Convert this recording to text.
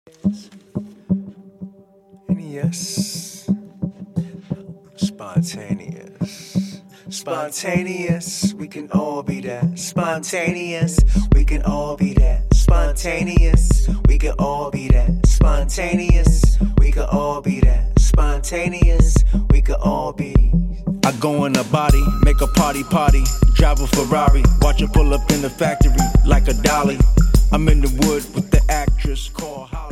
Yes. Spontaneous, we can all be that. Spontaneous, we can all be that. Spontaneous, we can all be that. Spontaneous, we can all be that. Spontaneous, we can all be. I go in a body, make a party, drive a Ferrari, watch her pull up in the factory like a dolly. I'm in the wood with the actress called Holly.